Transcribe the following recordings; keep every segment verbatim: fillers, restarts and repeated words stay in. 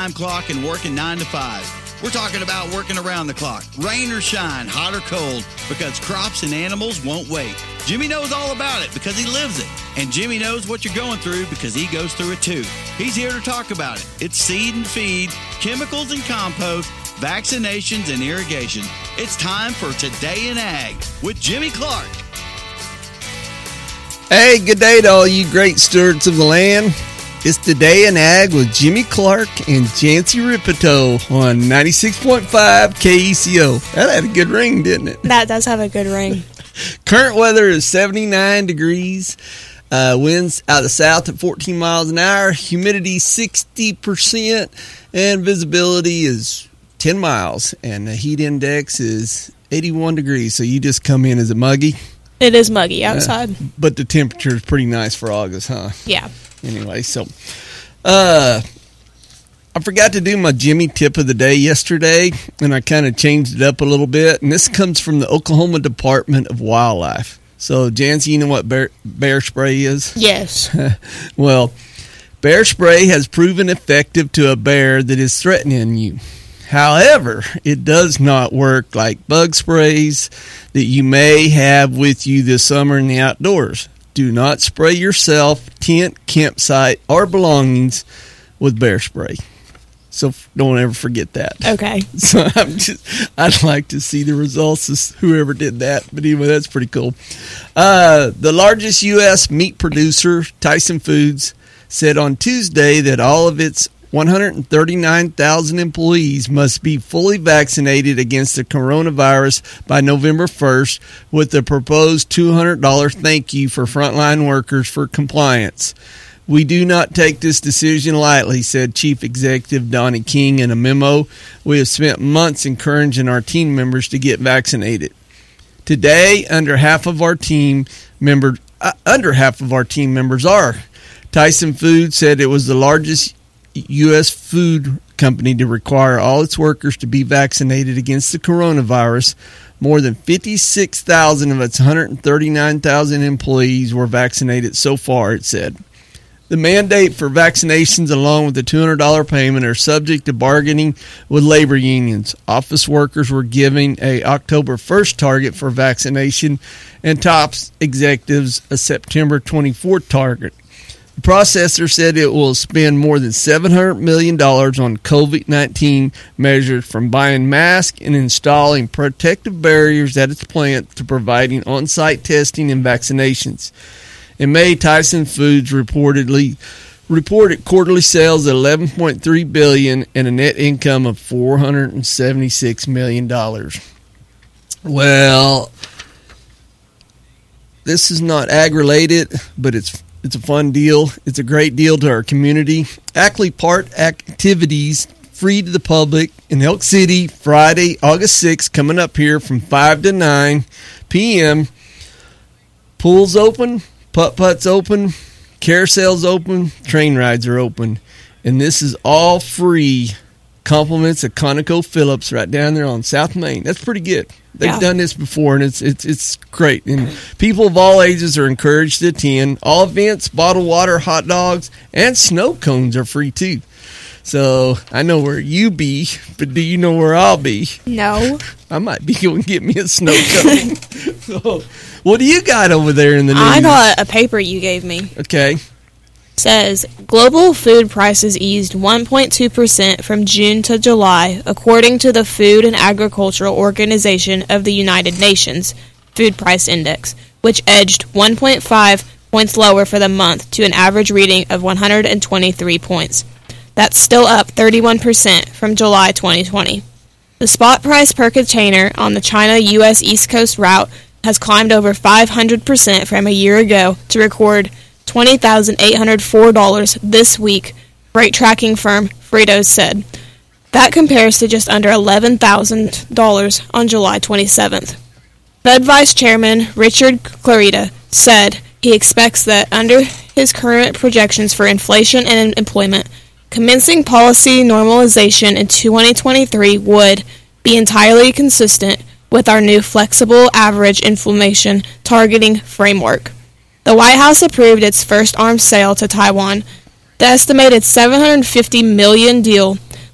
time clock and working nine to five. We're talking about working around the clock, rain or shine, hot or cold, because crops and animals won't wait. Jimmy knows all about it because he lives it. And Jimmy knows what you're going through because he goes through it too. He's here to talk about it. It's seed and feed, chemicals and compost, vaccinations and irrigation. It's time for Today in Ag with Jimmy Clark. Hey, good day to all you great stewards of the land. It's Today in Ag with Jimmy Clark and Jancy Ripito on ninety-six point five K E C O. That had a good ring, didn't it? That does have a good ring. Current weather is seventy-nine degrees. Uh, winds out of the south at fourteen miles an hour. Humidity sixty percent. And visibility is ten miles. And the heat index is eighty-one degrees. So you just come in as a muggy. It is muggy outside. Uh, but the temperature is pretty nice for August, huh? Yeah. Anyway, so uh, I forgot to do my Jimmy tip of the day yesterday, and I kind of changed it up a little bit. And this comes from the Oklahoma Department of Wildlife. So, Jancy, you know what bear, bear spray is? Yes. Well, bear spray has proven effective to a bear that is threatening you. However, it does not work like bug sprays that you may have with you this summer in the outdoors. Do not spray yourself, tent, campsite, or belongings with bear spray. So don't ever forget that. Okay. So I'm just, I'd like to see the results of whoever did that. But anyway, that's pretty cool. Uh, the largest U S meat producer, Tyson Foods, said on Tuesday that all of its one hundred thirty-nine thousand employees must be fully vaccinated against the coronavirus by November first with the proposed two hundred dollars thank you for frontline workers for compliance. We do not take this decision lightly, said Chief Executive Donnie King in a memo. We have spent months encouraging our team members to get vaccinated. Today, under half of our team member, uh, under half of our team members are. Tyson Foods said it was the largest U S food company to require all its workers to be vaccinated against the coronavirus. More than fifty-six thousand of its one hundred thirty-nine thousand employees were vaccinated so far, it said. The mandate for vaccinations along with the two hundred dollars payment are subject to bargaining with labor unions. Office workers were given a October first target for vaccination and top executives a September twenty-fourth target. The processor said it will spend more than seven hundred million dollars on COVID nineteen measures, from buying masks and installing protective barriers at its plant to providing on-site testing and vaccinations. In May, Tyson Foods reportedly reported quarterly sales at eleven point three billion dollars and a net income of four hundred seventy-six million dollars. Well, this is not ag-related, but it's It's a fun deal. It's a great deal to our community. Ackley Park activities free to the public in Elk City, Friday, August sixth, coming up here from five to nine p.m. Pools open, putt-putts open, carousels open, train rides are open. And this is all free. Compliments of ConocoPhillips right down there on South Main. That's pretty good. They've yeah. done this before, and it's it's it's great. And people of all ages are encouraged to attend. All events, bottled water, hot dogs, and snow cones are free too. So I know where you be, but do you know where I'll be? No. I might be going to get me a snow cone. So, what do you got over there in the news? I got a paper you gave me. Okay. Says global food prices eased one point two percent from June to July, according to the Food and Agricultural Organization of the United Nations Food Price Index, which edged one point five points lower for the month to an average reading of one hundred twenty-three points. That's still up thirty-one percent from July twenty twenty. The spot price per container on the China-U S East Coast route has climbed over five hundred percent from a year ago to record twenty thousand eight hundred four dollars this week, freight tracking firm Freightos said. That compares to just under eleven thousand dollars on July twenty-seventh. Fed Vice Chairman Richard Clarida said he expects that under his current projections for inflation and employment, commencing policy normalization in twenty twenty-three would be entirely consistent with our new flexible average inflation targeting framework. The White House approved its first arms sale to Taiwan. The estimated seven hundred fifty million dollars deal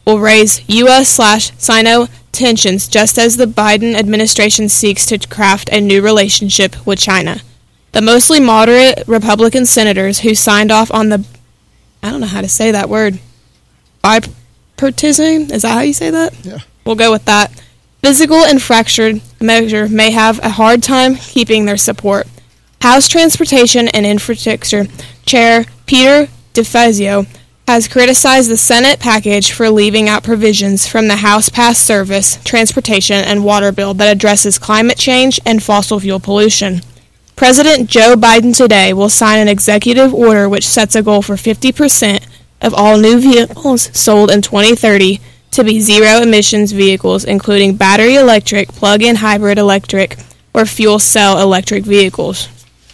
will raise U S slash Sino tensions just as the Biden administration seeks to craft a new relationship with China. The mostly moderate Republican senators who signed off on the, I don't know how to say that word, bipartisan, is that how you say that? Yeah. We'll go with that. Physical and fractured measure may have a hard time keeping their support. House Transportation and Infrastructure Chair Peter DeFazio has criticized the Senate package for leaving out provisions from the House-passed Service, Transportation, and Water Bill that addresses climate change and fossil fuel pollution. President Joe Biden today will sign an executive order which sets a goal for fifty percent of all new vehicles sold in twenty thirty to be zero-emissions vehicles, including battery electric, plug-in hybrid electric, or fuel cell electric vehicles.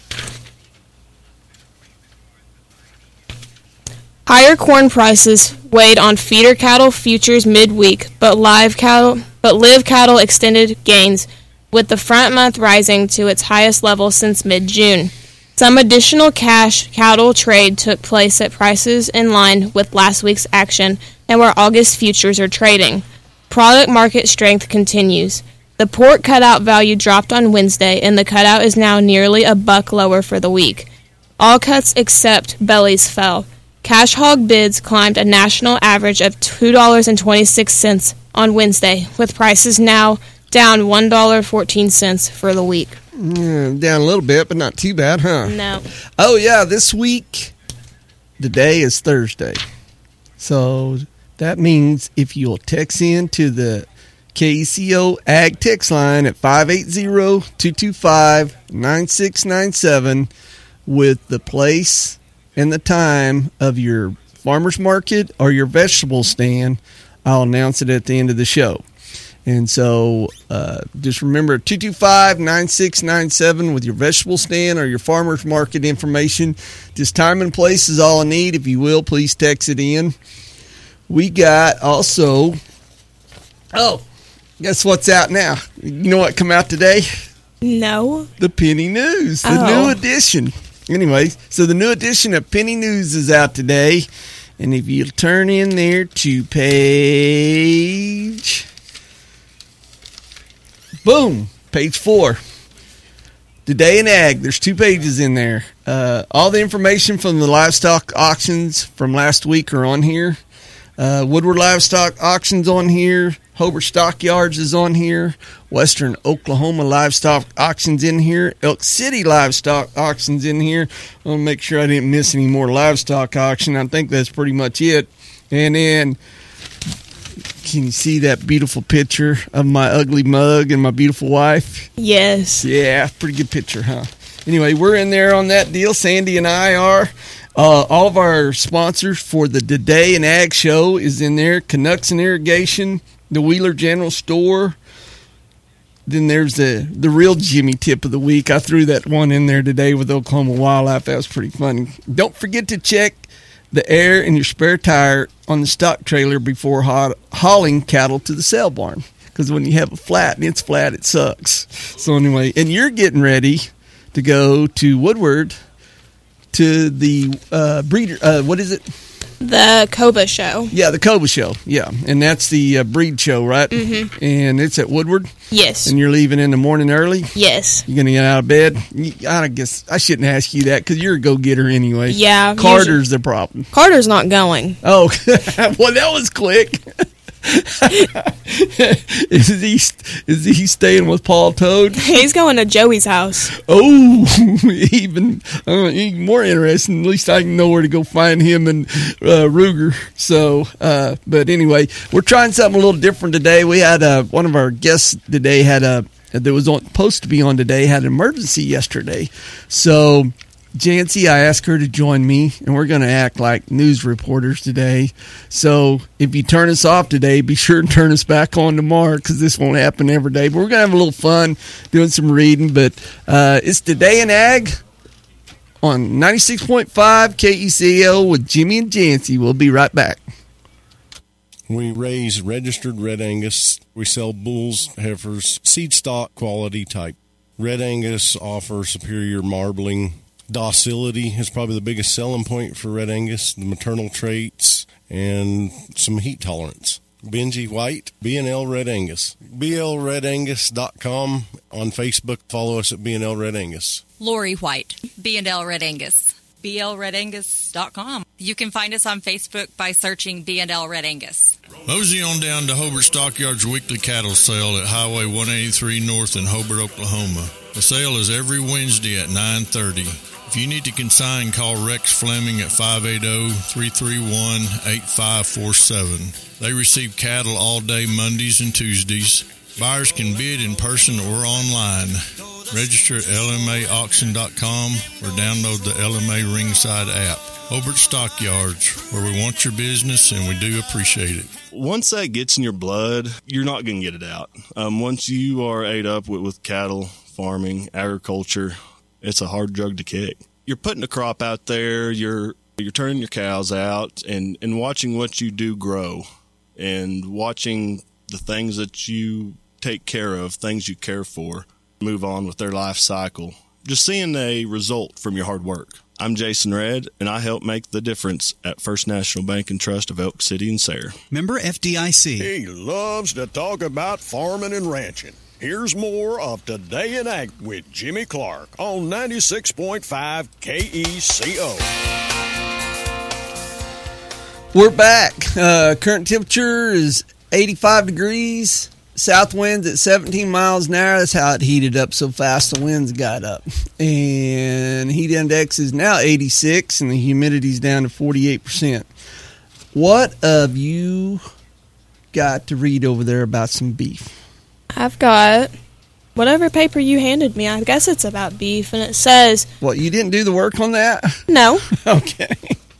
Higher corn prices weighed on feeder cattle futures midweek, but live cattle, but live cattle extended gains, with the front month rising to its highest level since mid-June. Some additional cash cattle trade took place at prices in line with last week's action and where August futures are trading. Product market strength continues. The pork cutout value dropped on Wednesday, and the cutout is now nearly a buck lower for the week. All cuts except bellies fell. Cash hog bids climbed a national average of two dollars and twenty-six cents on Wednesday, with prices now down one dollar and fourteen cents for the week. Mm, down a little bit, but not too bad, huh? No. Oh, yeah, this week, the day is Thursday. So that means if you'll text in to the K E C O Ag text line at five eight zero, two two five, nine six nine seven with the place and the time of your farmer's market or your vegetable stand, I'll announce it at the end of the show. And so uh, just remember two two five, nine six nine seven with your vegetable stand or your farmer's market information. Just time and place is all I need. If you will, please text it in. We got also, oh, guess what's out now? You know what come out today? No. The Penny News, the Oh. new edition. Anyways, so the new edition of Penny News is out today. And if you turn in there to page, boom, page four. Today in Ag, there's two pages in there. Uh, all the information from the livestock auctions from last week are on here. Uh, Woodward Livestock Auctions on here. Hobart Stockyards is on here. Western Oklahoma Livestock Auctions in here. Elk City Livestock Auctions in here. I want to make sure I didn't miss any more livestock auction. I think that's pretty much it. And then, can you see that beautiful picture of my ugly mug and my beautiful wife? Yes. Yeah, pretty good picture, huh? Anyway, we're in there on that deal. Sandy and I are. Uh, all of our sponsors for the Today in Ag show is in there. Canucks and Irrigation, the Wheeler General Store. Then there's the, the real Jimmy tip of the week. I threw that one in there today with Oklahoma Wildlife. That was pretty funny. Don't forget to check the air in your spare tire on the stock trailer before haul- hauling cattle to the sale barn. Because when you have a flat and it's flat, it sucks. So anyway, and you're getting ready to go to Woodward to the uh, breeder, uh, what is it? The Coba show. Yeah, the Coba show. Yeah, and that's the uh, breed show, right? Mm-hmm. And it's at Woodward. Yes. And you're leaving in the morning early. Yes. You're gonna get out of bed. I guess I shouldn't ask you that because you're a go-getter anyway. Yeah. Carter's usually- the problem. Carter's not going. Oh, well, that was quick. is he is he staying with Paul Toad? He's going to Joey's house. Oh, even uh, even more interesting. At least I can know where to go find him and uh, Ruger. So, uh, but anyway, we're trying something a little different today. We had uh, one of our guests today had a that was on, supposed to be on today had an emergency yesterday. So, Jancy, I asked her to join me, and we're going to act like news reporters today. So if you turn us off today, be sure to turn us back on tomorrow because this won't happen every day. But we're going to have a little fun doing some reading. But uh, it's Today in Ag on ninety-six point five K E C O with Jimmy and Jancy. We'll be right back. We raise registered Red Angus. We sell bulls, heifers, seed stock, quality type. Red Angus offers superior marbling. Docility is probably the biggest selling point for Red Angus, the maternal traits, and some heat tolerance. Benji White, B and L Red Angus. B L red angus dot com. On Facebook, follow us at B and L Red Angus. Lori White, B and L Red Angus. B L red angus dot com. You can find us on Facebook by searching B and L Red Angus. Mosey on down to Hobart Stockyards weekly cattle sale at Highway one eighty-three North in Hobart, Oklahoma. The sale is every Wednesday at nine thirty. If you need to consign, call Rex Fleming at five eight zero, three three one, eight five four seven. They receive cattle all day Mondays and Tuesdays. Buyers can bid in person or online. Register at L M A auction dot com or download the L M A Ringside app. Hobart Stockyards, where we want your business and we do appreciate it. Once that gets in your blood, you're not going to get it out. Um, once you are ate up with, with cattle, farming, agriculture, it's a hard drug to kick. You're putting a crop out there, you're you're turning your cows out and, and watching what you do grow and watching the things that you take care of, things you care for, move on with their life cycle. Just seeing a result from your hard work. I'm Jason Redd, and I help make the difference at First National Bank and Trust of Elk City and Sayre. Member F D I C. He loves to talk about farming and ranching. Here's more of Today in Ag with Jimmy Clark on ninety-six point five K E C O. We're back. Uh, current temperature is eighty-five degrees. South winds at seventeen miles an hour. That's how it heated up so fast the winds got up. And heat index is now eighty-six, and the humidity's down to forty-eight percent. What have you got to read over there about some beef? I've got whatever paper you handed me. I guess it's about beef, and it says... What, you didn't do the work on that? No. Okay.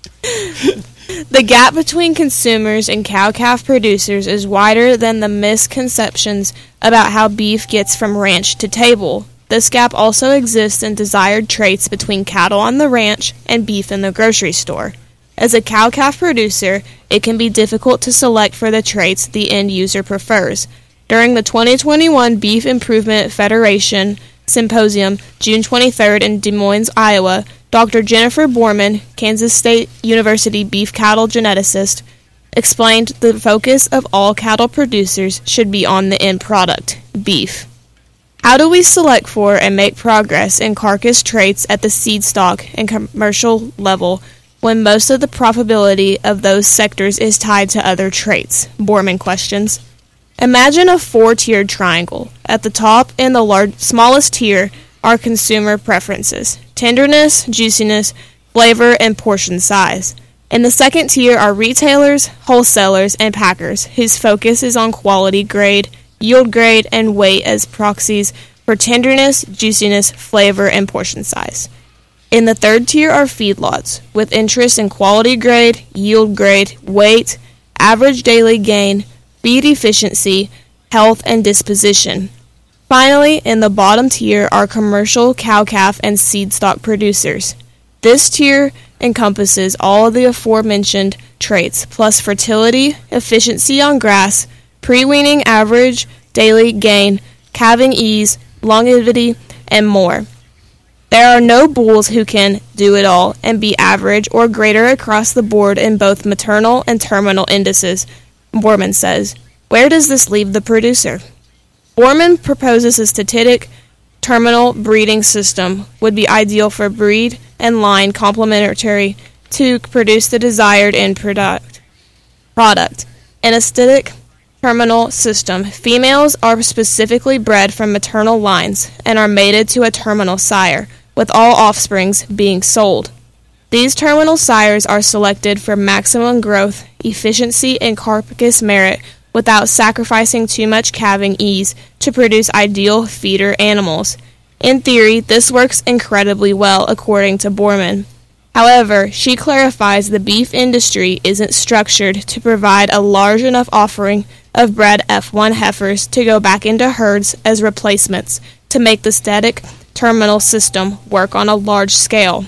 The gap between consumers and cow-calf producers is wider than the misconceptions about how beef gets from ranch to table. This gap also exists in desired traits between cattle on the ranch and beef in the grocery store. As a cow-calf producer, it can be difficult to select for the traits the end user prefers. During the twenty twenty-one Beef Improvement Federation Symposium, June twenty-third in Des Moines, Iowa, Doctor Jennifer Borman, Kansas State University beef cattle geneticist, explained the focus of all cattle producers should be on the end product, beef. How do we select for and make progress in carcass traits at the seed stock and commercial level when most of the profitability of those sectors is tied to other traits? Borman questions. Imagine a four-tiered triangle. At the top and the large, smallest tier are consumer preferences: tenderness, juiciness, flavor, and portion size. In the second tier are retailers, wholesalers, and packers, whose focus is on quality grade, yield grade, and weight as proxies for tenderness, juiciness, flavor, and portion size. In the third tier are feedlots, with interest in quality grade, yield grade, weight, average daily gain, feed efficiency, health, and disposition. Finally, in the bottom tier are commercial cow-calf and seed stock producers. This tier encompasses all of the aforementioned traits, plus fertility, efficiency on grass, pre-weaning average, daily gain, calving ease, longevity, and more. There are no bulls who can do it all and be average or greater across the board in both maternal and terminal indices, Borman says. Where does this leave the producer? Borman proposes a static terminal breeding system would be ideal for breed and line complementary to produce the desired end product. Product. In a static terminal system, females are specifically bred from maternal lines and are mated to a terminal sire, with all offsprings being sold. These terminal sires are selected for maximum growth, efficiency, and carcass merit without sacrificing too much calving ease to produce ideal feeder animals. In theory, this works incredibly well, according to Borman. However, she clarifies the beef industry isn't structured to provide a large enough offering of bred F one heifers to go back into herds as replacements to make the static terminal system work on a large scale.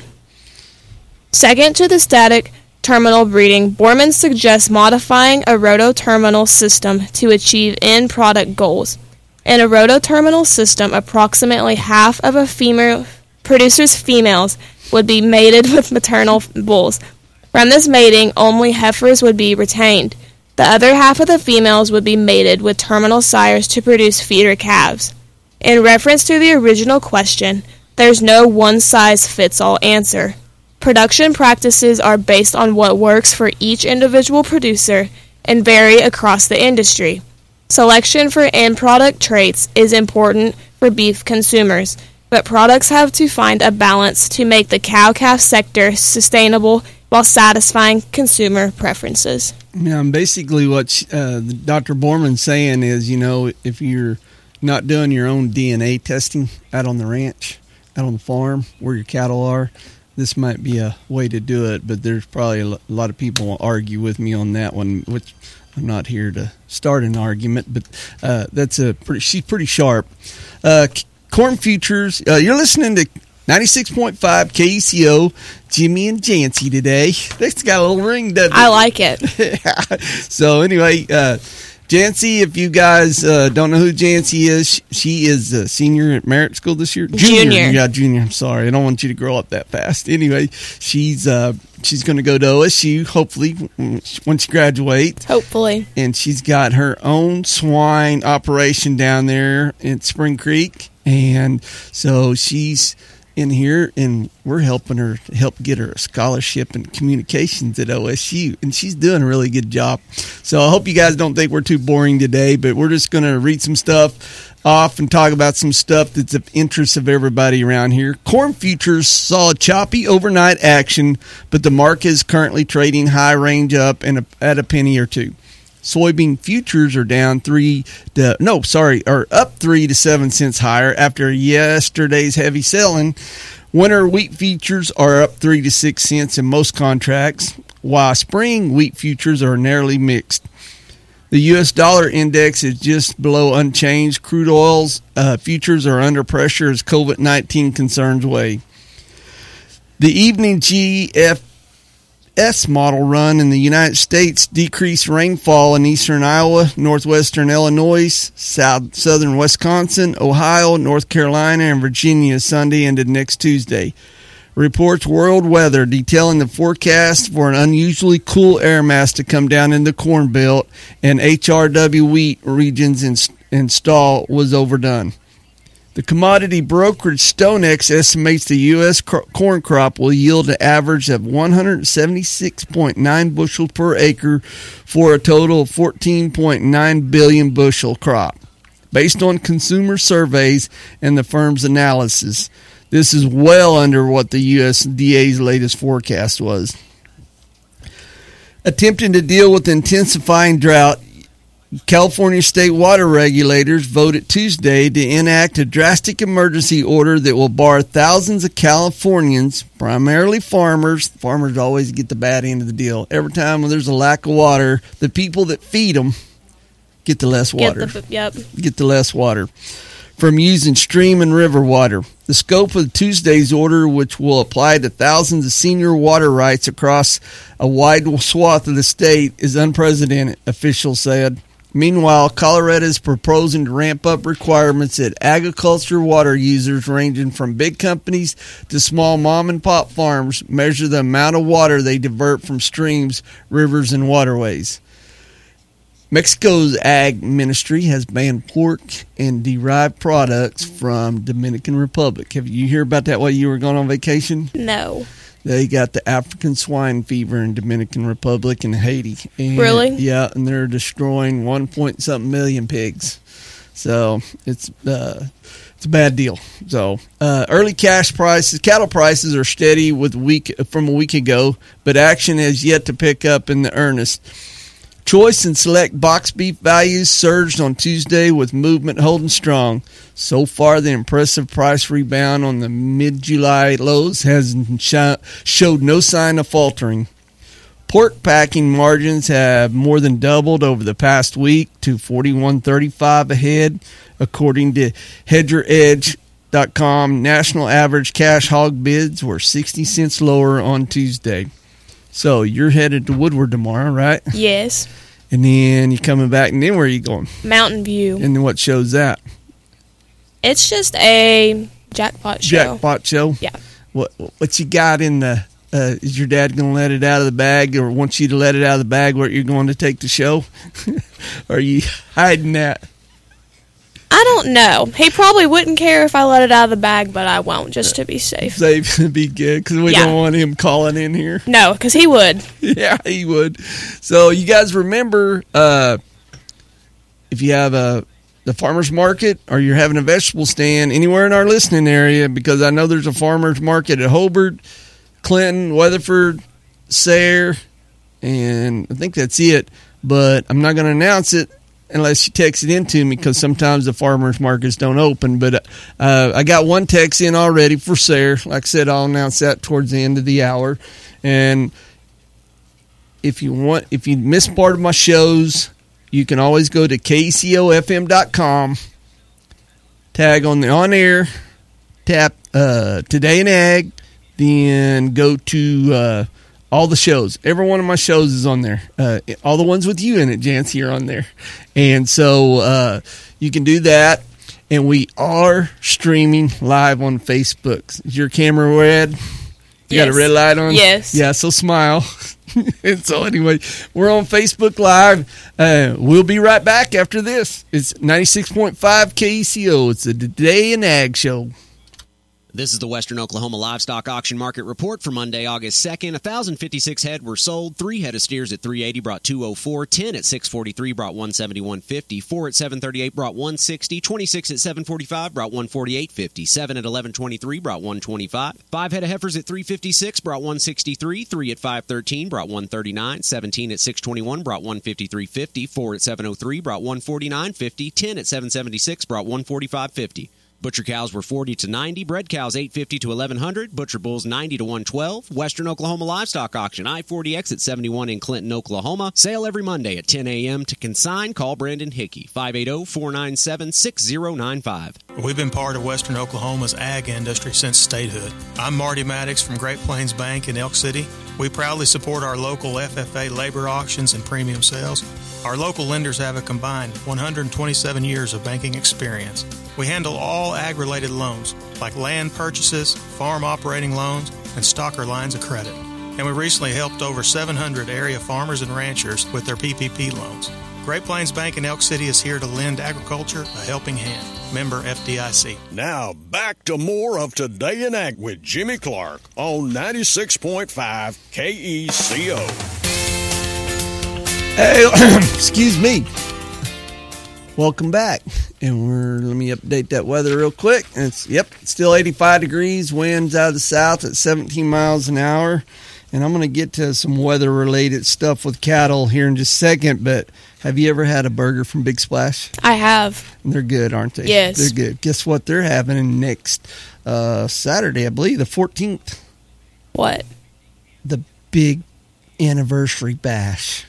Second to the static terminal breeding, Borman suggests modifying a rototerminal system to achieve end product goals. In a rototerminal system, approximately half of a female producer's females would be mated with maternal bulls. From this mating, only heifers would be retained. The other half of the females would be mated with terminal sires to produce feeder calves. In reference to the original question, there's no one-size-fits-all answer. Production practices are based on what works for each individual producer and vary across the industry. Selection for end product traits is important for beef consumers, but products have to find a balance to make the cow-calf sector sustainable while satisfying consumer preferences. Yeah, and basically what uh, Doctor Borman's saying is, you know, if you're not doing your own D N A testing out on the ranch, out on the farm where your cattle are, this might be a way to do it, but there's probably a lot of people will argue with me on that one, which I'm not here to start an argument, but uh, that's a pretty, she's pretty sharp. Uh, corn futures, uh, you're listening to ninety-six point five K E C O, Jimmy and Jancy today. That's got a little ring, doesn't it? I like it. So anyway, uh, Jancy, if you guys uh, don't know who Jancy is, she is a senior at Merritt School this year. Junior. junior. Yeah, junior. I'm sorry. I don't want you to grow up that fast. Anyway, she's uh, she's going to go to O S U, hopefully, when she graduates. Hopefully. And she's got her own swine operation down there in Spring Creek. And so she's in here, and we're helping her help get her a scholarship in communications at O S U, and she's doing a really good job. So I hope you guys don't think we're too boring today, but we're just going to read some stuff off and talk about some stuff that's of interest of everybody around here. Corn futures saw a choppy overnight action, but the market is currently trading high range up and a, at a penny or two. Soybean futures are down three to no, sorry, are up three to seven cents higher after yesterday's heavy selling. Winter wheat futures are up three to six cents in most contracts, while spring wheat futures are narrowly mixed. The U S dollar index is just below unchanged. Crude oils uh, futures are under pressure as COVID nineteen concerns weigh. The evening G F S model run in the United States decreased rainfall in eastern Iowa, northwestern Illinois, south southern Wisconsin, Ohio, North Carolina, and Virginia Sunday into next Tuesday. Reports world weather detailing the forecast for an unusually cool air mass to come down in the Corn Belt and H R W wheat regions install was overdone. The commodity brokerage StoneX estimates the U S corn crop will yield an average of one hundred seventy-six point nine bushels per acre for a total of fourteen point nine billion bushel crop. Based on consumer surveys and the firm's analysis, this is well under what the U S D A's latest forecast was. Attempting to deal with intensifying drought, California state water regulators voted Tuesday to enact a drastic emergency order that will bar thousands of Californians, primarily farmers. Farmers always get the bad end of the deal. Every time when there's a lack of water, the people that feed them get the less water. Get the, yep. Get the less water from using stream and river water. The scope of Tuesday's order, which will apply to thousands of senior water rights across a wide swath of the state, is unprecedented, officials said. Meanwhile, Colorado is proposing to ramp up requirements at agriculture water users ranging from big companies to small mom-and-pop farms measure the amount of water they divert from streams, rivers, and waterways. Mexico's ag ministry has banned pork and derived products from Dominican Republic. Have you heard about that while you were going on vacation? No. They got the African swine fever in Dominican Republic and Haiti. And, really? Yeah, and they're destroying one point something million pigs. So it's uh, it's a bad deal. So uh, early cash prices, cattle prices are steady with week from a week ago, but action has yet to pick up in the earnest. Choice and select box beef values surged on Tuesday with movement holding strong. So far, the impressive price rebound on the mid-July lows has sh- showed no sign of faltering. Pork packing margins have more than doubled over the past week to forty-one thirty-five a head, according to hedger edge dot com. National average cash hog bids were sixty cents lower on Tuesday. So you're headed to Woodward tomorrow, right? Yes. And then you're coming back, and then where are you going? Mountain View. And then what show's that? It's just a jackpot show. Jackpot show? Yeah. What what you got in the Uh, is your dad going to let it out of the bag, or wants you to let it out of the bag where you're going to take the show? Or are you hiding that? I don't know. He probably wouldn't care if I let it out of the bag, but I won't, just to be safe. Safe to be good, because we Yeah. don't want him calling in here. No, because he would. Yeah, he would. So you guys remember, uh, if you have a the farmer's market or you're having a vegetable stand anywhere in our listening area, because I know there's a farmer's market at Hobart, Clinton, Weatherford, Sayre, and I think that's it. But I'm not going to announce it unless you text it in to me, because sometimes the farmers markets don't open. But uh, I got one text in already for Sayre. Like I said, I'll announce that towards the end of the hour. And if you want, if you miss part of my shows, you can always go to K E C O F M dot com, tag on the on air, tap uh, Today in Ag, then go to uh, all the shows. Every one of my shows is on there. Uh, all the ones with you in it, Jancy, are on there. And so uh, you can do that. And we are streaming live on Facebook. Is your camera red? You Yes. got a red light on? Yes. Yeah, so smile. And so anyway, we're on Facebook Live. Uh, we'll be right back after this. It's ninety-six point five K E C O. It's the Today in Ag Show. This is the Western Oklahoma Livestock Auction Market Report for Monday, August second. one thousand fifty-six head were sold. Three head of steers at three eighty brought two oh four. ten at six forty-three brought one seventy-one fifty. Four at seven thirty-eight brought one sixty. twenty-six at seven forty-five brought one forty-eight fifty. Seven at eleven twenty-three brought one twenty-five. Five head of heifers at three fifty-six brought one sixty-three. Three at five thirteen brought one thirty-nine. Seventeen at six twenty-one brought one fifty-three fifty. Four at seven oh three brought one forty-nine fifty. Ten at seven seventy-six brought one forty-five fifty. Butcher cows were forty to ninety, bred cows eight fifty to eleven hundred, butcher bulls ninety to one twelve. Western Oklahoma Livestock Auction, I forty X at seventy-one in Clinton, Oklahoma. Sale every Monday at ten a.m. To consign, call Brandon Hickey, five eight zero, four nine seven, six zero nine five. We've been part of Western Oklahoma's ag industry since statehood. I'm Marty Maddox from Great Plains Bank in Elk City. We proudly support our local F F A labor auctions and premium sales. Our local lenders have a combined one hundred twenty-seven years of banking experience. We handle all ag-related loans, like land purchases, farm operating loans, and stocker lines of credit. And we recently helped over seven hundred area farmers and ranchers with their P P P loans. Great Plains Bank in Elk City is here to lend agriculture a helping hand. Member F D I C. Now back to more of Today in Ag with Jimmy Clark on ninety-six point five K E C O. Hey, excuse me. Welcome back. And we're let me update that weather real quick. It's yep, it's still eighty-five degrees, winds out of the south at seventeen miles an hour. And I'm going to get to some weather related stuff with cattle here in just a second, but have you ever had a burger from Big Splash? I have. They're good, aren't they? Yes. They're good. Guess what they're having next uh, Saturday, I believe, the fourteenth. What? The big anniversary bash.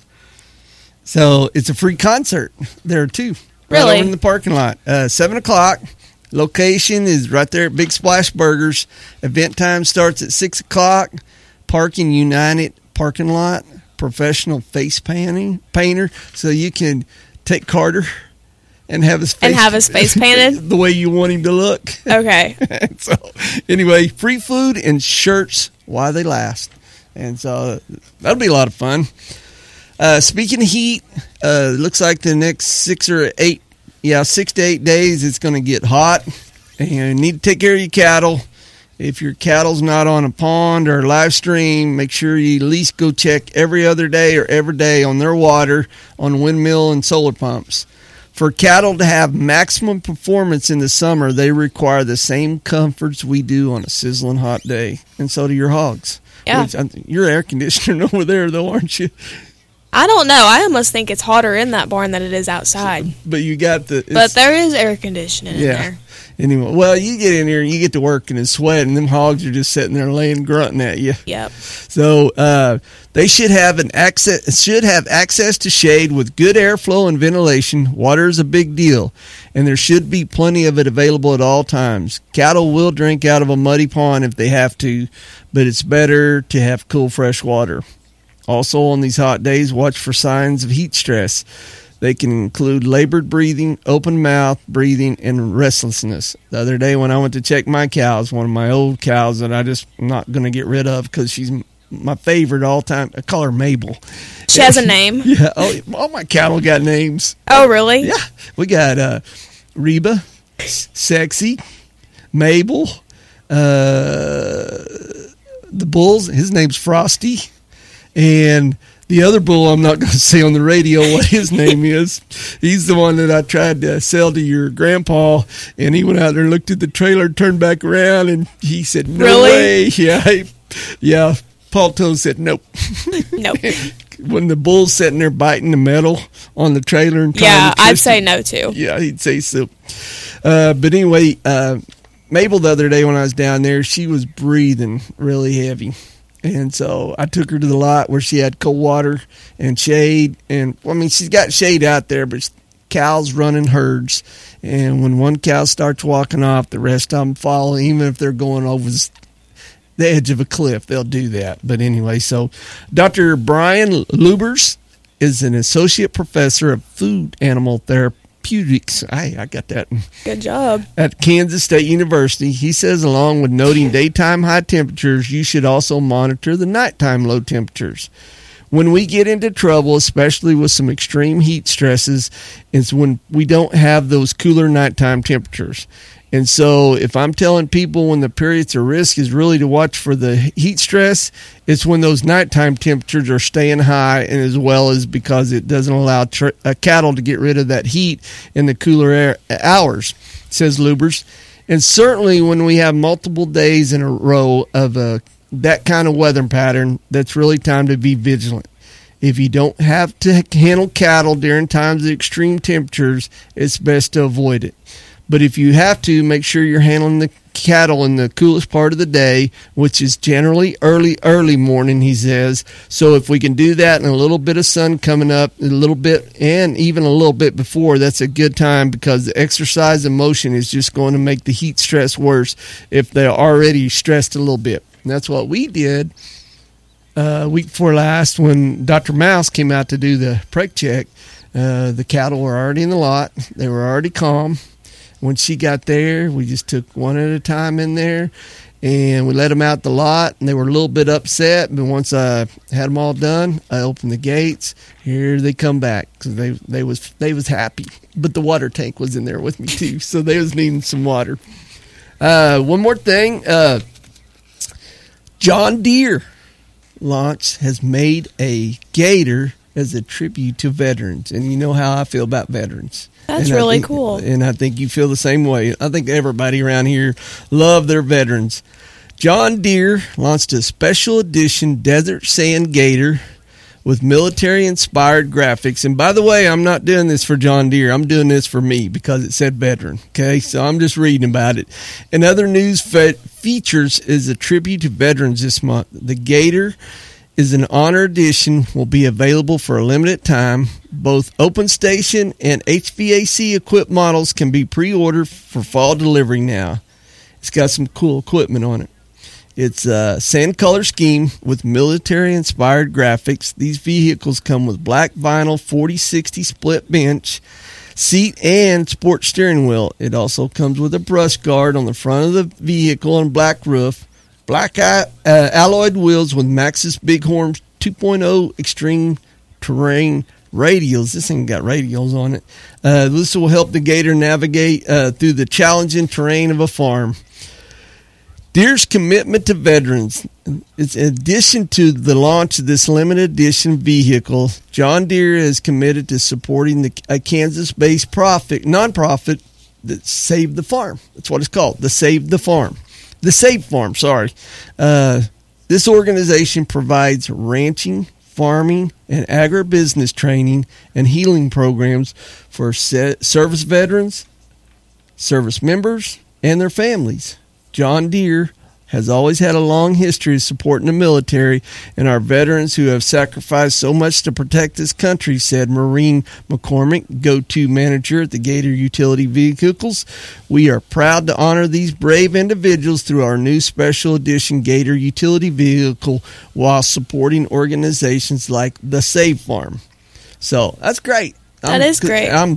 So it's a free concert there too. Right Really? over in the parking lot. Uh, seven o'clock. Location is right there at Big Splash Burgers. Event time starts at six o'clock. Parking United parking lot. Professional face painting painter, so you can take Carter and have his face And have his face painted? the way you want him to look. Okay. So anyway, free food and shirts while they last, and so that'll be a lot of fun. Uh, speaking of heat, uh, looks like the next six or eight, yeah, six to eight days it's going to get hot, and you need to take care of your cattle. If your cattle's not on a pond or a live stream, make sure you at least go check every other day or every day on their water on windmill and solar pumps. For cattle to have maximum performance in the summer, they require the same comforts we do on a sizzling hot day, and so do your hogs. Yeah. Which, you're air conditioning over there, though, aren't you? I don't know. I almost think it's hotter in that barn than it is outside. But you got the... But there is air conditioning in Yeah. there. Anyway, well, you get in here and you get to work and it's sweat, and them hogs are just sitting there laying grunting at you. Yep. So uh, they should have an access should have access to shade with good airflow and ventilation. Water is a big deal, and there should be plenty of it available at all times. Cattle will drink out of a muddy pond if they have to, but it's better to have cool, fresh water. Also, on these hot days, watch for signs of heat stress. They can include labored breathing, open mouth breathing, and restlessness. The other day when I went to check my cows, one of my old cows that I just am not going to get rid of because she's my favorite all time. I call her Mabel. She has a name. Yeah. Oh, all my cattle got names. Oh, really? Yeah. We got uh, Reba, Sexy, Mabel, uh, the bulls. His name's Frosty, and the other bull, I'm not going to say on the radio what his name is. He's the one that I tried to sell to your grandpa, and he went out there and looked at the trailer, turned back around, and he said, no really? way. Yeah, he, yeah. Paul Tone said, nope. Nope. When the bull's sitting there biting the metal on the trailer. and Yeah, I'd twist say it, no, too. Yeah, he'd say so. Uh, but anyway, uh, Mabel the other day when I was down there, she was breathing really heavy. And so I took her to the lot where she had cold water and shade. And, well, I mean, she's got shade out there, but cows running herds. And when one cow starts walking off, the rest of them follow, even if they're going over the edge of a cliff. They'll do that. But anyway, so Doctor Brian Lubers is an associate professor of food animal therapeutics. I, I got that. Good job. At Kansas State University. He says along with noting daytime high temperatures, you should also monitor the nighttime low temperatures. When we get into trouble, especially with some extreme heat stresses, is when we don't have those cooler nighttime temperatures. And so if I'm telling people when the periods of risk is really to watch for the heat stress, it's when those nighttime temperatures are staying high, and as well as because it doesn't allow tr- uh, cattle to get rid of that heat in the cooler air hours, says Lubers. And certainly when we have multiple days in a row of uh, that kind of weather pattern, that's really time to be vigilant. If you don't have to handle cattle during times of extreme temperatures, it's best to avoid it. But if you have to, make sure you're handling the cattle in the coolest part of the day, which is generally early, early morning, he says. So if we can do that and a little bit of sun coming up, a little bit, and even a little bit before, that's a good time because the exercise and motion is just going to make the heat stress worse if they're already stressed a little bit. And that's what we did uh, week before last when Doctor Mouse came out to do the preg check. Uh, the cattle were already in the lot. They were already calm. When she got there, we just took one at a time in there, and we let them out the lot, and they were a little bit upset. But once I had them all done, I opened the gates. Here they come back because they they was they was happy. But the water tank was in there with me too, so they was needing some water. Uh, one more thing, uh, John Deere launch has made a gator as a tribute to veterans, and you know how I feel about veterans. That's and really think, cool. And I think you feel the same way. I think everybody around here love their veterans. John Deere launched a special edition Desert Sand Gator with military-inspired graphics. And by the way, I'm not doing this for John Deere. I'm doing this for me because it said veteran. Okay, so I'm just reading about it. And other news fe- features is a tribute to veterans this month. The Gator is an honor edition, will be available for a limited time. Both Open Station and H V A C equipped models can be pre-ordered for fall delivery now. It's got some cool equipment on it. It's a sand color scheme with military-inspired graphics. These vehicles come with black vinyl forty sixty split bench, seat, and sports steering wheel. It also comes with a brush guard on the front of the vehicle and black roof. Black uh, alloyed wheels with Maxxis Bighorn two point oh Extreme Terrain radials. This thing got radials on it. Uh, this will help the Gator navigate uh, through the challenging terrain of a farm. Deere's commitment to veterans. It's in addition to the launch of this limited edition vehicle, John Deere is committed to supporting the, a Kansas-based profit nonprofit that Save the Farm. That's what it's called, the Save the Farm. The Save Farm, sorry. Uh, this organization provides ranching, farming, and agribusiness training and healing programs for service veterans, service members, and their families. John Deere has always had a long history of supporting the military and our veterans who have sacrificed so much to protect this country, said Maureen McCormick, go-to manager at the Gator Utility Vehicles. We are proud to honor these brave individuals through our new special edition Gator Utility Vehicle while supporting organizations like the Save Farm. So that's great. That I'm, is great. I'm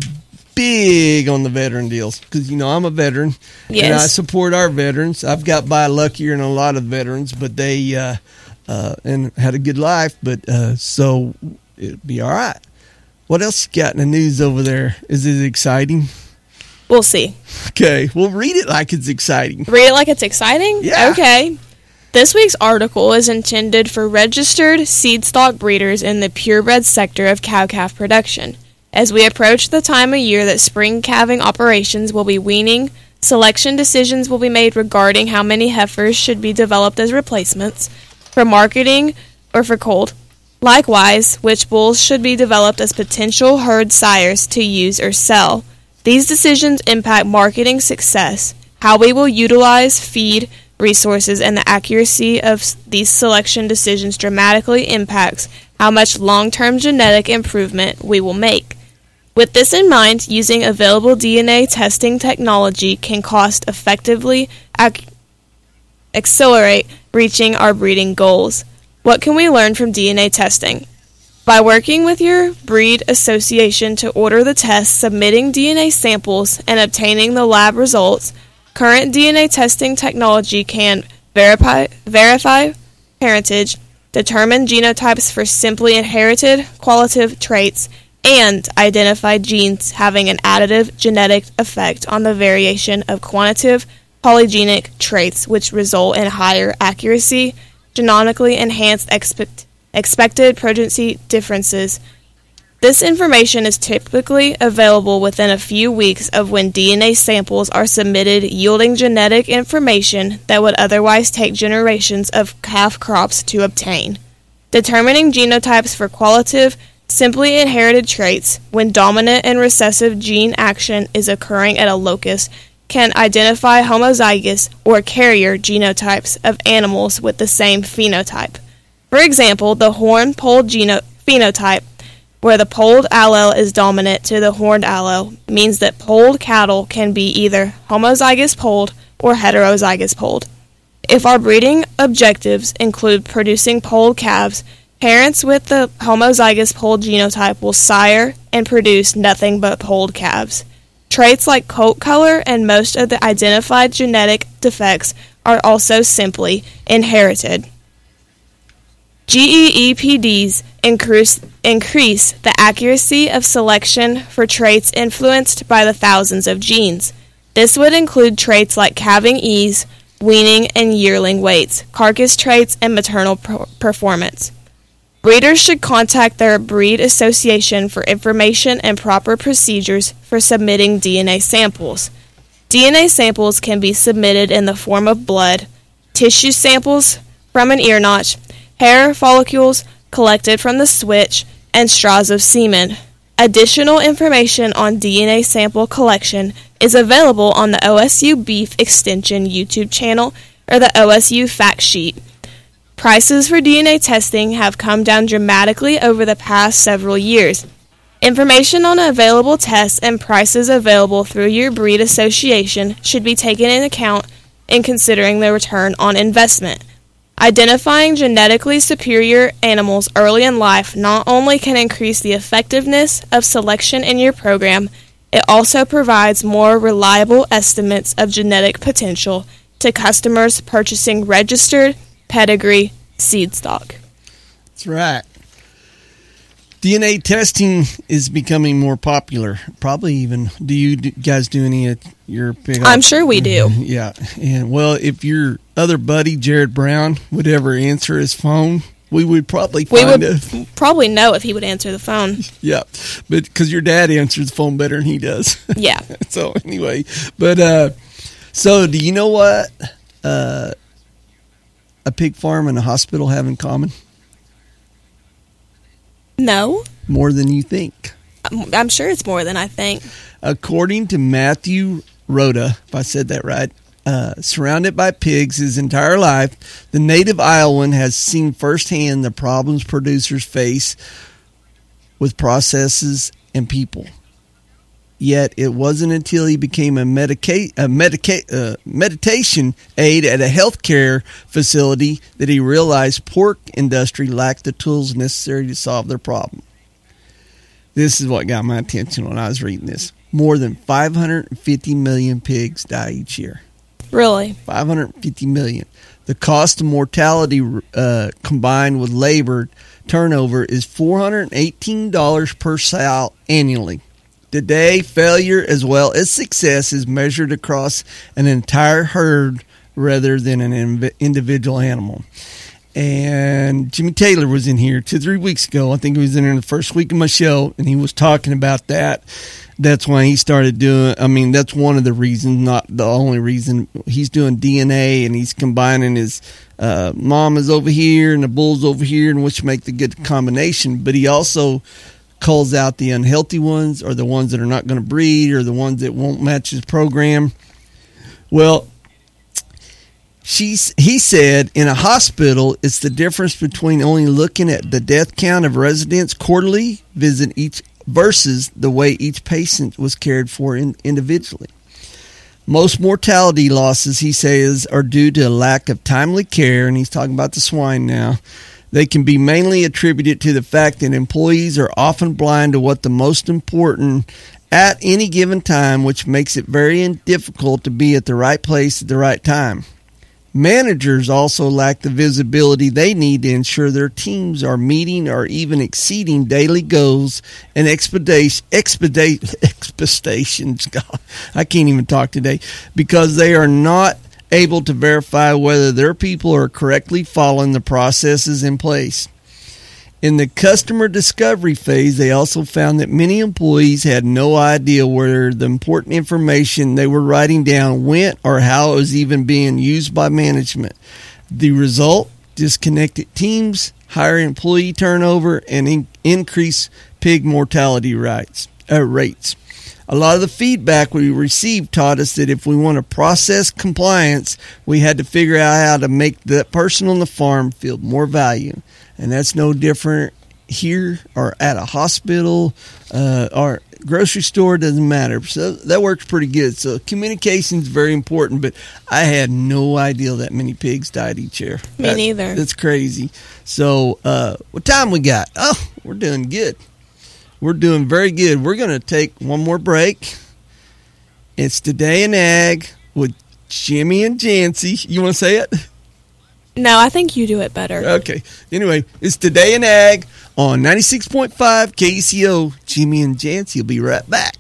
big on the veteran deals because, you know, I'm a veteran. Yes. And I support our veterans. I've got by luckier than a lot of veterans, but they uh, uh, and had a good life, but uh, so it'll be all right. What else you got in the news over there? Is it exciting? We'll see. Okay, well, read it like it's exciting. Read it like it's exciting? Yeah. Okay. This week's article is intended for registered seed stock breeders in the purebred sector of cow-calf production. As we approach the time of year that spring calving operations will be weaning, selection decisions will be made regarding how many heifers should be developed as replacements for marketing or for cold. Likewise, which bulls should be developed as potential herd sires to use or sell. These decisions impact marketing success, how we will utilize feed resources, and the accuracy of these selection decisions dramatically impacts how much long-term genetic improvement we will make. With this in mind, using available D N A testing technology can cost effectively ac- accelerate reaching our breeding goals. What can we learn from D N A testing? By working with your breed association to order the test, submitting D N A samples, and obtaining the lab results, current D N A testing technology can verify, verify parentage, determine genotypes for simply inherited qualitative traits, and identify genes having an additive genetic effect on the variation of quantitative polygenic traits, which result in higher accuracy, genetically enhanced expect, expected progeny differences. This information is typically available within a few weeks of when D N A samples are submitted, yielding genetic information that would otherwise take generations of calf crops to obtain. Determining genotypes for qualitative, simply inherited traits, when dominant and recessive gene action is occurring at a locus, can identify homozygous or carrier genotypes of animals with the same phenotype. For example, the horned polled geno- phenotype, where the polled allele is dominant to the horned allele, means that polled cattle can be either homozygous polled or heterozygous polled. If our breeding objectives include producing polled calves, parents with the homozygous polled genotype will sire and produce nothing but polled calves. Traits like coat color and most of the identified genetic defects are also simply inherited. G E E P Ds increase, increase the accuracy of selection for traits influenced by the thousands of genes. This would include traits like calving ease, weaning and yearling weights, carcass traits, and maternal per- performance. Breeders should contact their breed association for information and proper procedures for submitting D N A samples. D N A samples can be submitted in the form of blood, tissue samples from an ear notch, hair follicles collected from the switch, and straws of semen. Additional information on D N A sample collection is available on the O S U Beef Extension YouTube channel or the O S U fact sheet. Prices for D N A testing have come down dramatically over the past several years. Information on available tests and prices available through your breed association should be taken into account in considering the return on investment. Identifying genetically superior animals early in life not only can increase the effectiveness of selection in your program, it also provides more reliable estimates of genetic potential to customers purchasing registered pedigree seed stock. That's right. D N A testing is becoming more popular. Probably even, do you guys do any of your big... I'm sure we do. Yeah. And well, if your other buddy, Jared Brown, would ever answer his phone, we would probably we find would a... probably know if he would answer the phone. Yeah. But because your dad answers the phone better than he does. Yeah. So anyway, but uh, so do you know what uh, a pig farm and a hospital have in common? No. More than you think. I'm, I'm sure it's more than I think. According to Matthew Rhoda, if I said that right, uh, surrounded by pigs his entire life, the native Iowan has seen firsthand the problems producers face with processes and people. Yet it wasn't until he became a, medica- a medica- uh, meditation aide at a healthcare facility that he realized pork industry lacked the tools necessary to solve their problem. This is what got my attention when I was reading this. More than five hundred fifty million pigs die each year. Really? five hundred fifty million. The cost of mortality uh, combined with labor turnover is four hundred eighteen dollars per sow annually. Today, failure as well as success is measured across an entire herd rather than an inv- individual animal. And Jimmy Taylor was in here two, three weeks ago. I think he was in there the first week of my show, and he was talking about that. That's why he started doing, I mean, that's one of the reasons, not the only reason. He's doing D N A, and he's combining his uh, mamas over here and the bulls over here, and which make the good combination. But he also calls out the unhealthy ones, or the ones that are not going to breed, or the ones that won't match his program. Well, She's, he said, in a hospital, it's the difference between only looking at the death count of residents quarterly visit each versus the way each patient was cared for in, individually. Most mortality losses, he says, are due to a lack of timely care, and he's talking about the swine now. They can be mainly attributed to the fact that employees are often blind to what the most important at any given time, which makes it very difficult to be at the right place at the right time. Managers also lack the visibility they need to ensure their teams are meeting or even exceeding daily goals and expectations. Expectations, God, I can't even talk today, because they are not able to verify whether their people are correctly following the processes in place. In the customer discovery phase, they also found that many employees had no idea where the important information they were writing down went or how it was even being used by management. The result, disconnected teams, higher employee turnover, and in- increased pig mortality rates. Uh, rates. A lot of the feedback we received taught us that if we want to process compliance, we had to figure out how to make that person on the farm feel more value. And that's no different here or at a hospital uh, or grocery store, doesn't matter. So that works pretty good. So communication is very important, but I had no idea that many pigs died each year. Me that, neither. That's crazy. So uh, what time we got? Oh, we're doing good. We're doing very good. We're going to take one more break. It's Today in Ag with Jimmy and Jancy. You want to say it? No, I think you do it better. Okay. Anyway, it's Today in Ag on ninety-six point five K C O. Jimmy and Jancy will be right back.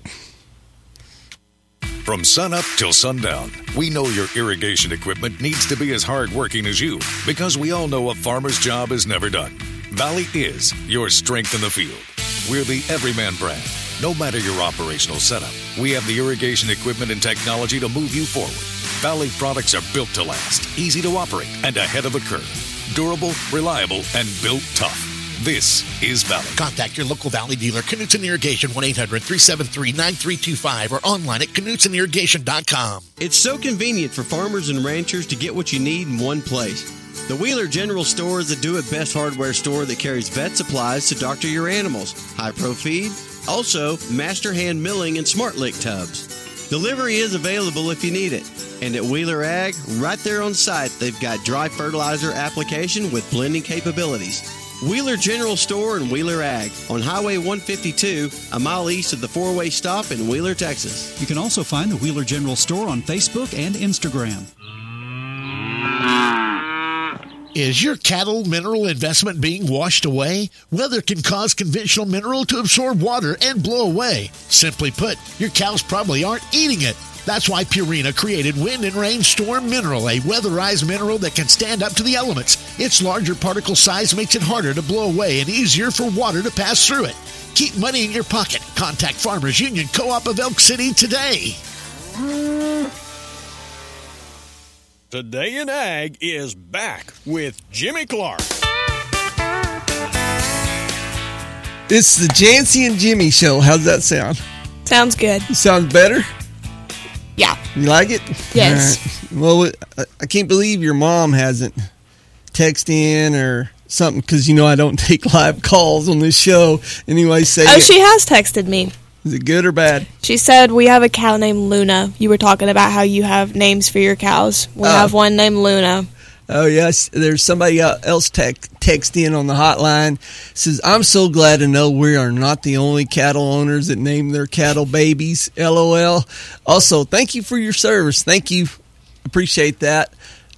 From sunup till sundown, we know your irrigation equipment needs to be as hardworking as you, because we all know a farmer's job is never done. Valley is your strength in the field. We're the Everyman brand. No matter your operational setup, we have the irrigation equipment and technology to move you forward. Valley products are built to last, easy to operate, and ahead of the curve. Durable, reliable, and built tough. This is Valley. Contact your local Valley dealer, Knutson Irrigation, one eight hundred three seven three nine three two five, or online at knutson irrigation dot com. It's so convenient for farmers and ranchers to get what you need in one place. The Wheeler General Store is the do-it-best hardware store that carries vet supplies to doctor your animals, high-pro feed, also master hand milling and smart lick tubs. Delivery is available if you need it. And at Wheeler Ag, right there on site, they've got dry fertilizer application with blending capabilities. Wheeler General Store and Wheeler Ag on Highway one fifty-two, a mile east of the four-way stop in Wheeler, Texas. You can also find the Wheeler General Store on Facebook and Instagram. Is your cattle mineral investment being washed away? Weather can cause conventional mineral to absorb water and blow away. Simply put, your cows probably aren't eating it. That's why Purina created Wind and Rain Storm Mineral, a weatherized mineral that can stand up to the elements. Its larger particle size makes it harder to blow away and easier for water to pass through it. Keep money in your pocket. Contact Farmers Union Co-op of Elk City today. Today in Ag is back with Jimmy Clark. It's the Jancy and Jimmy show. How's that sound? Sounds good. Sounds better? Yeah. You like it? Yes. Right. Well, I can't believe your mom hasn't texted in or something, because, you know, I don't take live calls on this show. Anyway, say Oh, it. she has texted me. Is it good or bad? She said, we have a cow named Luna. You were talking about how you have names for your cows. We Oh. have one named Luna. Oh, yes. There's somebody else text, text in on the hotline. Says, I'm so glad to know we are not the only cattle owners that name their cattle babies. LOL. Also, thank you for your service. Thank you. Appreciate that.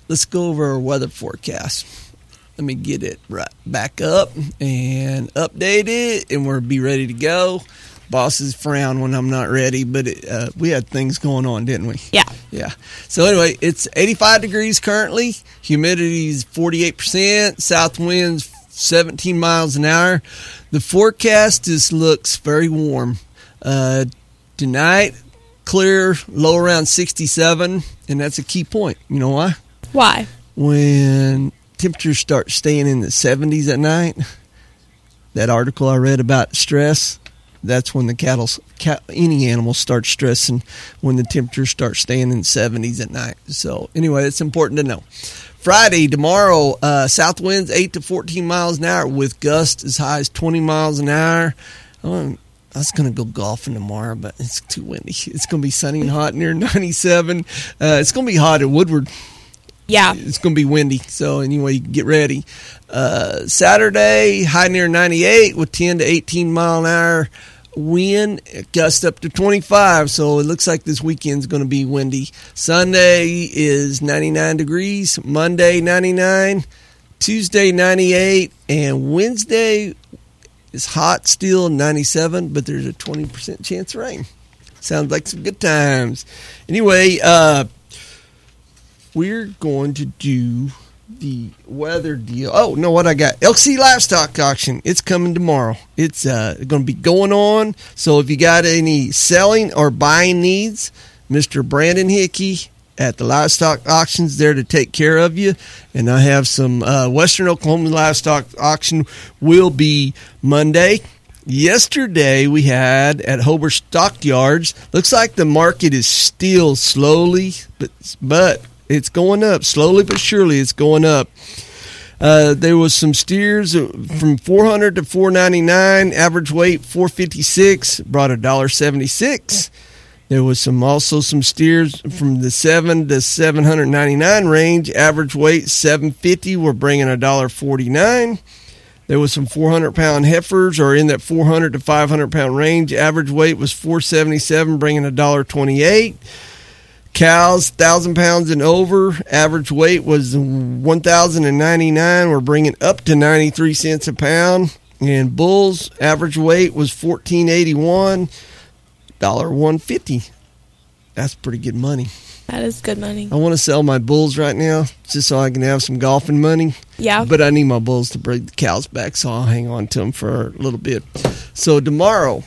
let's go over our weather forecast. Let me get it right back up and update it, and we'll be ready to go. Bosses frown when I'm not ready, but it, uh, we had things going on, didn't we? Yeah. Yeah. So anyway, it's eighty-five degrees currently. Humidity is forty-eight percent. South winds seventeen miles an hour. The forecast just looks very warm. Uh, tonight, clear, low around sixty-seven, and that's a key point. You know why? Why? When temperatures start staying in the seventies at night, that article I read about stress, that's when the cattle, cat, any animal starts stressing when the temperatures start staying in the seventies at night. So anyway, it's important to know. Friday, tomorrow, uh, south winds eight to fourteen miles an hour with gusts as high as twenty miles an hour. Um, I was going to go golfing tomorrow, but it's too windy. It's going to be sunny and hot near ninety-seven. Uh, it's going to be hot at Woodward. Yeah. It's going to be windy. So anyway, get ready. Uh, Saturday, high near ninety-eight with ten to eighteen mile an hour wind, gust up to twenty-five. So it looks like this weekend's going to be windy. Sunday is ninety-nine degrees. Monday, ninety-nine. Tuesday, ninety-eight. And Wednesday is hot still, ninety-seven, but there's a twenty percent chance of rain. Sounds like some good times. Anyway, uh, we're going to do the weather deal. Oh, no, what I got? Elk City Livestock Auction. It's coming tomorrow. It's uh, going to be going on. So if you got any selling or buying needs, Mister Brandon Hickey at the Livestock Auction's there to take care of you. And I have some uh, Western Oklahoma Livestock Auction will be Monday. Yesterday we had at Hobart Stockyards. Looks like the market is still slowly, but but it's going up. Slowly but surely it's going up. Uh, there was some steers from four hundred to four ninety-nine, average weight four fifty-six, brought a dollar seventy-six. There was some also some steers from the seven to seven ninety-nine range, average weight seven fifty, we're bringing a dollar forty-nine. There was some four hundred pound heifers or in that four hundred to five hundred pound range, average weight was four seventy-seven, bringing a dollar twenty-eight. Cows, one thousand pounds and over, average weight was one thousand ninety-nine. We're bringing up to ninety-three cents a pound. And bulls, average weight was fourteen eighty-one, one fifty. That's pretty good money. That is good money. I want to sell my bulls right now just so I can have some golfing money. Yeah. But I need my bulls to bring the cows back, so I'll hang on to them for a little bit. So tomorrow,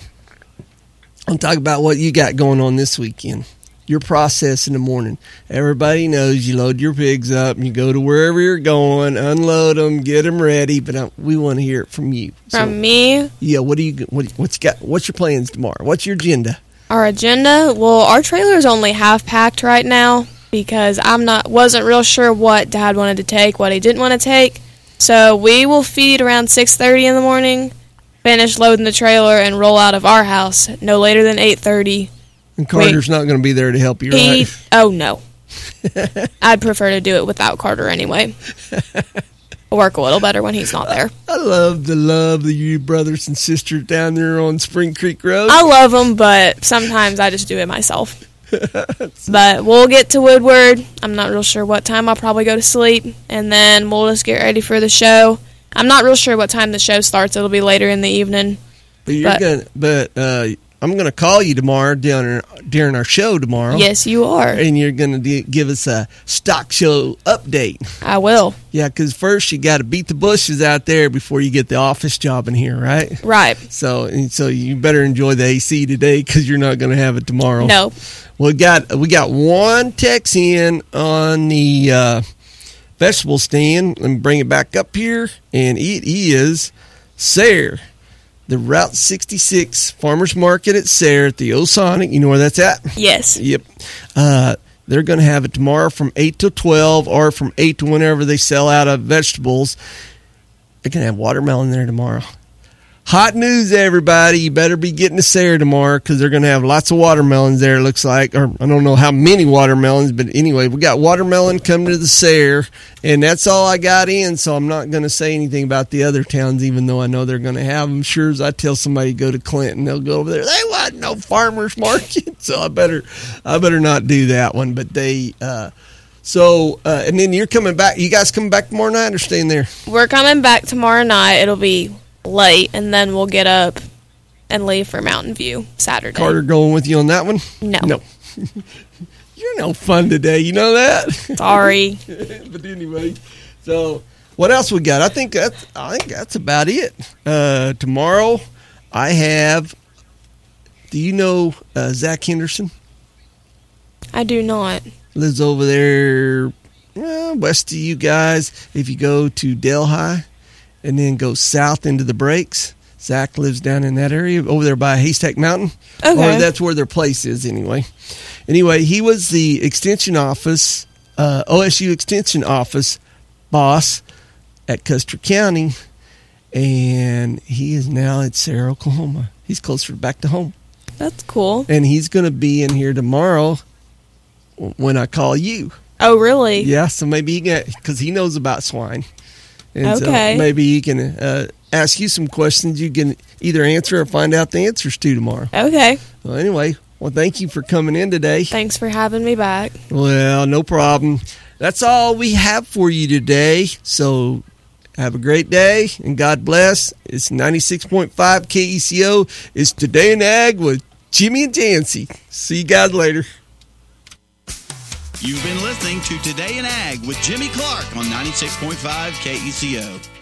I'll talk about what you got going on this weekend. Your process in the morning. Everybody knows you load your pigs up and you go to wherever you're going, unload them, get them ready. But I, we want to hear it from you. From so, me? Yeah. What do you? What, what's got? What's your plans tomorrow? What's your agenda? Our agenda? Well, our trailer is only half packed right now because I'm not wasn't real sure what Dad wanted to take, what he didn't want to take. So we will feed around six thirty in the morning, finish loading the trailer, and roll out of our house no later than eight thirty. And Carter's Wait, not going to be there to help you, he, right? Oh, no. I'd prefer to do it without Carter anyway. I'll work a little better when he's not there. I love the love of you brothers and sisters down there on Spring Creek Road. I love them, but sometimes I just do it myself. But we'll get to Woodward. I'm not real sure what time. I'll probably go to sleep, and then we'll just get ready for the show. I'm not real sure what time the show starts. It'll be later in the evening. But you're but, gonna, but uh, I'm going to call you tomorrow during, during our show tomorrow. Yes, you are. And you're going to give us a stock show update. I will. Yeah, because first you got to beat the bushes out there before you get the office job in here, right? Right. So so you better enjoy the A C today because you're not going to have it tomorrow. No. Well, we got, we got one text in on the uh, vegetable stand. Let me bring it back up here. And it is Sayre. The Route sixty-six Farmers Market at Sayre at the Osonic. You know where that's at? Yes. Yep. Uh, they're going to have it tomorrow from eight to twelve or from eight to whenever they sell out of vegetables. They're going to have watermelon there tomorrow. Hot news, everybody. You better be getting to Sayre tomorrow because they're going to have lots of watermelons there, it looks like. Or I don't know how many watermelons, but anyway, we got watermelon coming to the Sayre, and that's all I got in, so I'm not going to say anything about the other towns, even though I know they're going to have them. Sure as I tell somebody to go to Clinton, they'll go over there. They want no farmers market, so I better I better not do that one. But they uh, So, uh, and then you're coming back. You guys coming back tomorrow night or staying there? We're coming back tomorrow night. It'll be late, and then we'll get up and leave for Mountain View Saturday. Carter going with you on that one? No. No. You're no fun today. You know that? Sorry. But anyway, so what else we got? I think that's, I think that's about it. Uh, tomorrow, I have, do you know uh, Zach Henderson? I do not. Lives over there well, west of you guys. If you go to Delhi and then go south into the breaks, Zach lives down in that area over there by Haystack Mountain. Okay. Or that's where their place is anyway. Anyway, he was the extension office, uh, O S U extension office boss at Custer County, and he is now at Sarah, Oklahoma. He's closer back to home. That's cool. And he's going to be in here tomorrow when I call you. Oh, really? Yeah, so maybe he can, because he knows about swine. And Okay. so maybe he can uh, ask you some questions you can either answer or find out the answers to tomorrow. Okay. Well, anyway, well, thank you for coming in today. Thanks for having me back. Well, no problem. That's all we have for you today. So have a great day, and God bless. It's ninety-six point five K E C O. It's Today in Ag with Jimmy and Jancy. See you guys later. You've been listening to Today in Ag with Jimmy Clark on ninety-six point five K E C O.